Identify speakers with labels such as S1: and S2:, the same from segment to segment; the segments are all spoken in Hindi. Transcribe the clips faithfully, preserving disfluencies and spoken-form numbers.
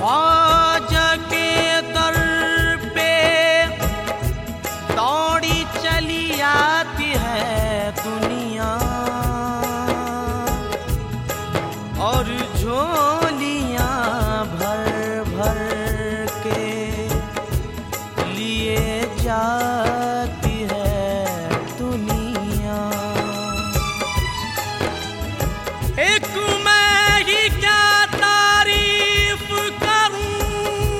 S1: ख्वाजा के दर पे दौड़ी चली आती है दुनिया और झोलियां भर भर के लिए जाती है दुनिया। एक मैं ही क्या तारीफ करूं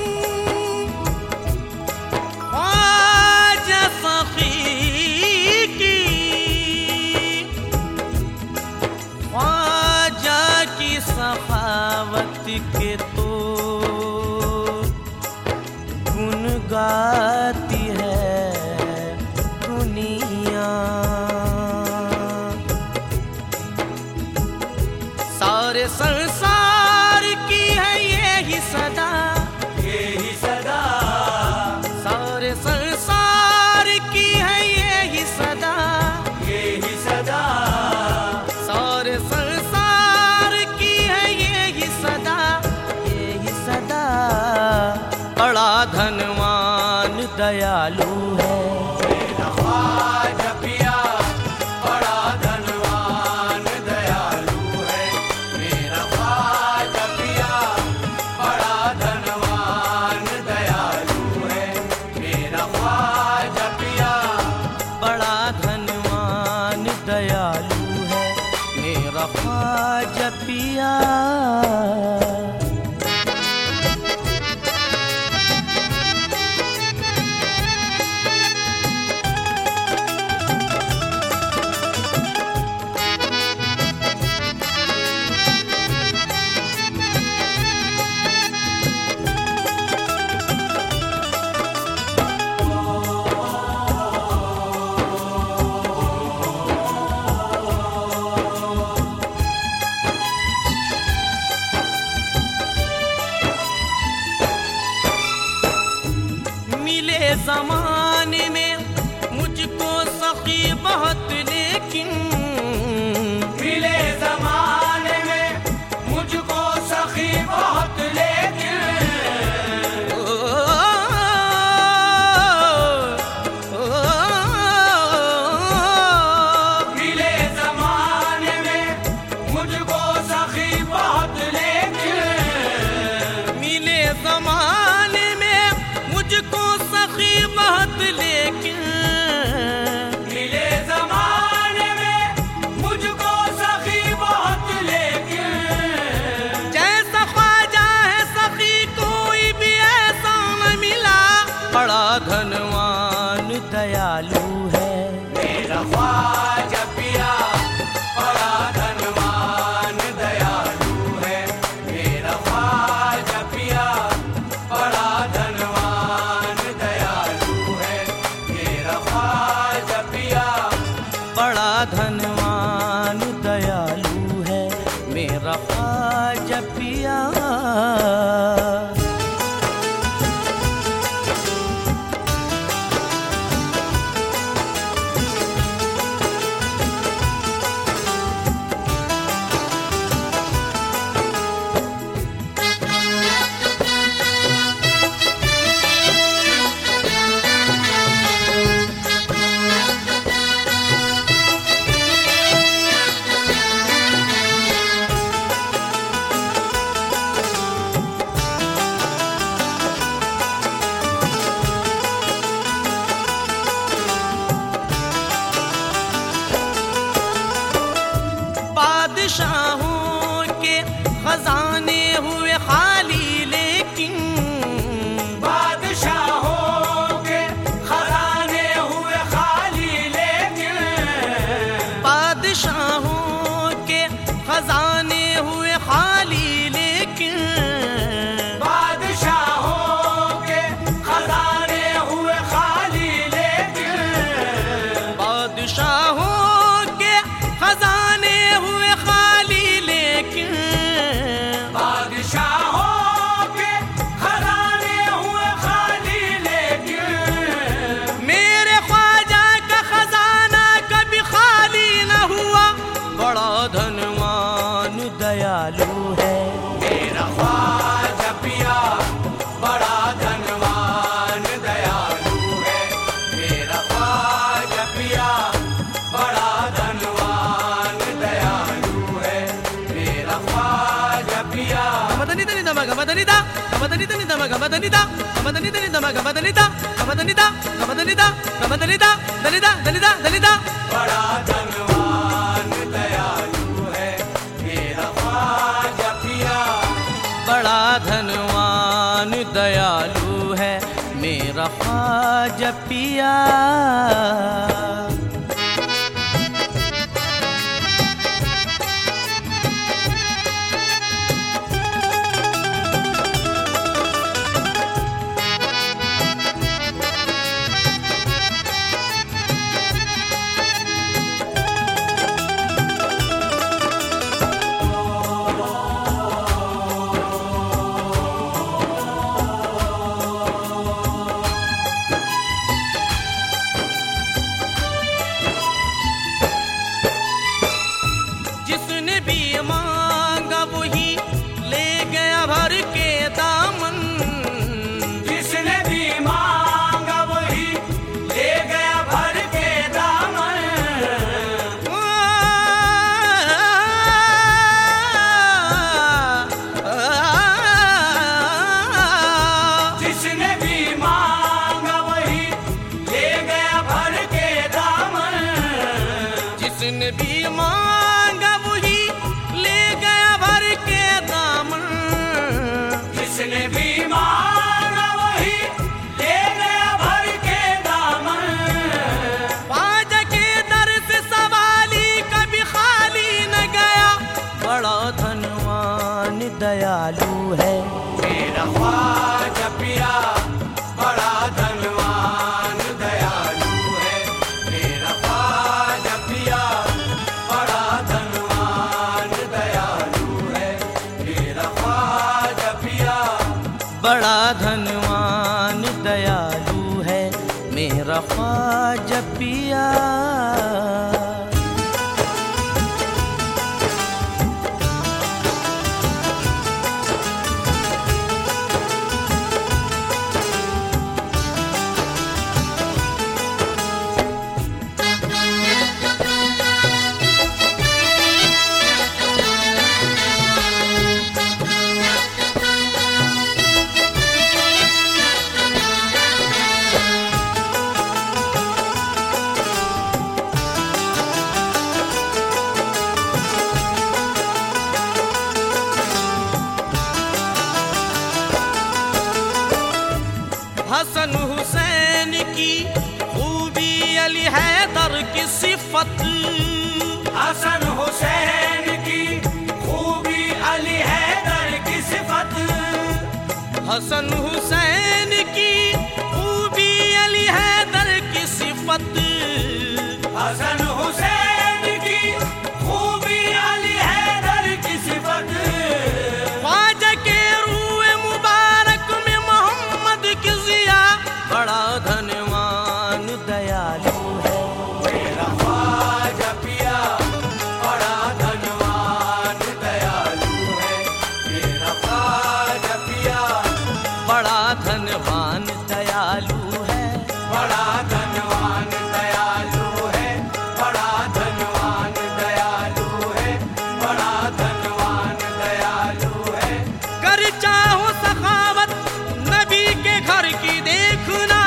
S1: ख्वाजा सखी की, ख्वाजा की सखावत के तो गुन गाती है दुनिया। सारे संसार की है ये ही सदा,
S2: ये ही सदा,
S1: सारे संसार की है ये ही सदा,
S2: ये ही सदा,
S1: सारे संसार की है ये ही सदा, ये ही सदा। बड़ा धनवान दयालु है
S2: मेरा ख्वाजा पिया, बड़ा धनवान दयालु है मेरा ख्वाजा पिया, बड़ा धनवान दयालु है मेरा ख्वाजा पिया।
S1: बड़ा धनवान दयालु है मेरा ख्वाजा पिया। ज़माने में मुझको सखी बहुत लेकिन,
S2: मिले ज़माने में मुझको सखी बहुत लेकिन,
S1: ओ, ओ, ओ,
S2: मिले ज़माने में मुझको सखी बहुत लेकिन,
S1: मिले ज़माने में मुझको सखी बहुत लेकिन,
S2: मिले ज़माने में मुझको सखी बहुत लेकिन,
S1: जैसा ख्वाजा है सखी कोई भी ऐसा न मिला। बड़ा धनवान दयालु है
S2: मेरा ख्वाजा पिया, बड़ा धनवान दयालु है मेरा ख्वाजा पिया, बड़ा धनवान दयालु है मेरा ख्वाजा पिया।
S1: बड़ा धनवान दयालु है मेरा ख्वाजा पिया। बादशाहों के खजाने हुए खाली लेकिन,
S2: बादशाहों के खजाने हुए खाली लेकिन,
S1: बादशाहों के खजाने हुए खाली लेकिन,
S2: बादशाहों के खजाने हुए खाली लेकिन,
S1: बादशाहों के खजाने हुए खाली लेकिन,
S2: बादशाहों
S1: గమదనిత నిదమ గమదనిత గమదనిత నిదమ గమదనిత గమదనిత గమదనిత గమదనిత దనిత దనిత దనిత
S2: बड़ा धनवान दयालु है मेरा ख्वाजा पिया
S1: बड़ा धनवान दयालु है मेरा ख्वाजा पिया दयालु है
S2: मेरा ख्वाजा पिया बड़ा धनवान दयालु है मेरा ख्वाजा पिया बड़ा धनवान दयालु है मेरा ख्वाजा पिया
S1: बड़ा धनवान दयालु है मेरा ख्वाजा पिया हसन हुसैन की खूबी अली हैदर की सिफत
S2: हसन हुसैन की खूबी अली हैदर की सिफत
S1: हसन हुसैन की खूबी अली हैदर की सिफत
S2: हसन हुसैन की खूबी अली हैदर की सिफत
S1: ख्वाजा के रूए मुबारक में मोहम्मद की जिया बड़ा धनवान दयालु है
S2: मेरा ख्वाजा पिया बड़ा धनवान दयालु है मेरा ख्वाजा पिया
S1: बड़ा धनवान दयालु है
S2: बड़ा धनवान दयालु है बड़ा धनवान दयालु है बड़ा धनवान दयालु है
S1: कर चाहो सखावत नबी के घर की देखना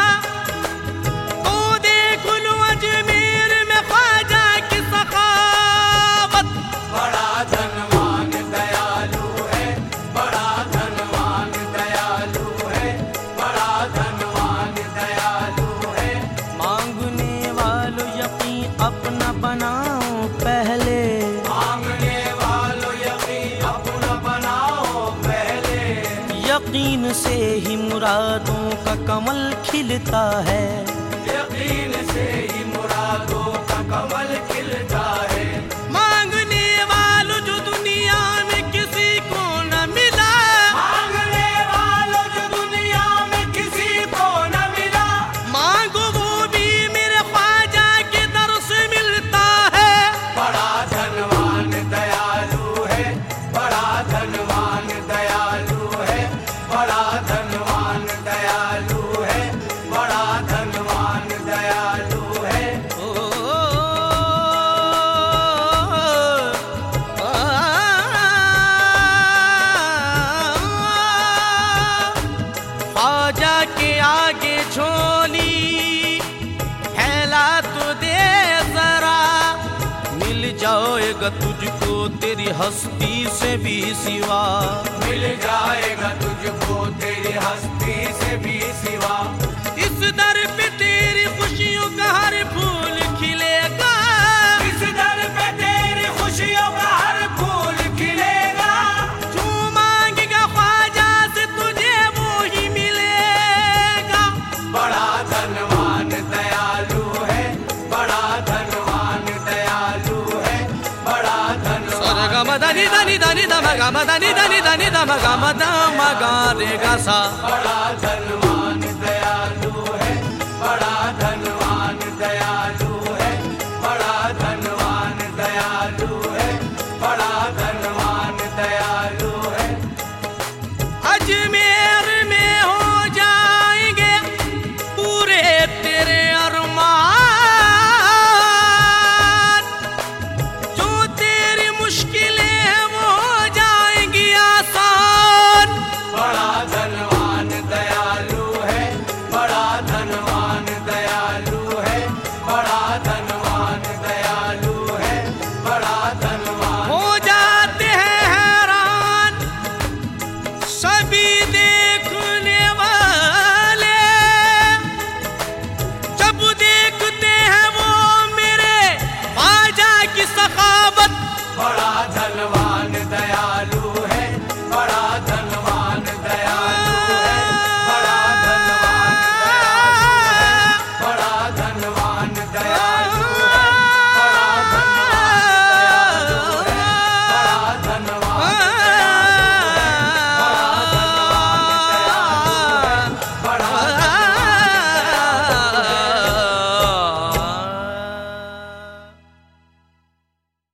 S1: तो देख लो अजमेर में ख्वाजा की सखावत
S2: बड़ा धनवान दयालु है बड़ा धनवान दयालु है बड़ा धनवान दयालु है
S1: मांगने वालों यकीन अपना बनाओ पहले
S2: मांगने वालों यकीन अपना बनाओ पहले
S1: यकीन से ही मुरादों का कमल खिलता है
S2: यकीन से ही मुरादों का कमल खिलता है
S1: मांगने वालों जो दुनिया में किसी को न मिला
S2: मांगने वालों जो दुनिया में किसी को न मिला
S1: मांगो वो भी मेरे ख्वाजा के दर से मिलता है
S2: बड़ा धनवान दयालु है बड़ा धनवान दयालु है बड़ा धनवान दयालु है बड़ा धनवान दयालु है
S1: ओ, आ, आ, ख्वाजा के आगे झोली फैला तो दे जरा, मिल जाएगा तुझको तेरी हस्ती से भी सिवा,
S2: मिल जाएगा तुझको तेरी हस्ती से भी सिवा।
S1: इस दर पे तेरी खुशियों का हर फूल खिलेगा,
S2: इस दर पे तेरी खुशियों का हर फूल खिलेगा।
S1: जो मांगेगा ख्वाजा से तुझे वो ही मिलेगा।
S2: बड़ा धनवान दयालु है, बड़ा धनवान दयालु है, बड़ा धनवान।
S1: ग म ध नि ध नि ध नि ध म ग म ध नि ध नि ध नि ध म ग म ध म ग रे ग सा।
S2: बड़ा धनवान